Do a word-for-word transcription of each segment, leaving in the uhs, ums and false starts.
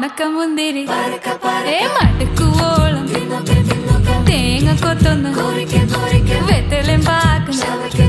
ഉണക്കമുന്തിരി ഏ മടുക്കുവോളം തേങ്ങ കൊത്തൊന്ന് വെത്തലും പാക്കുന്ന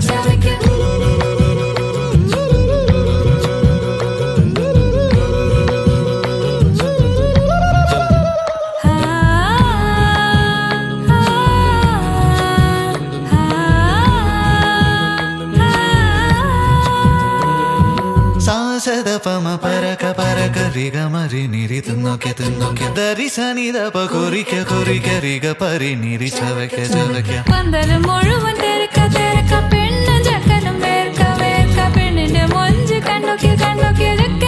സദപമ പരക പരക റിഗ മരി നിരി തിന്നൊക്കെ തിന്നൊക്കെ ദരി സനി ദപ കൊറിക്ക കൊറിക്ക റിഗ പരി നിരി ചവയ്ക്ക ചവയ്ക്ക പന്തലും മുഴുവൻ തിരക്ക തിരക്ക പെണ്ണും ചക്കനും വേർക്ക വേർക്ക പെണ്ണിന്റെ മൊഞ്ച് കണ്ണൊക്കെ കണ്ണൊക്കെ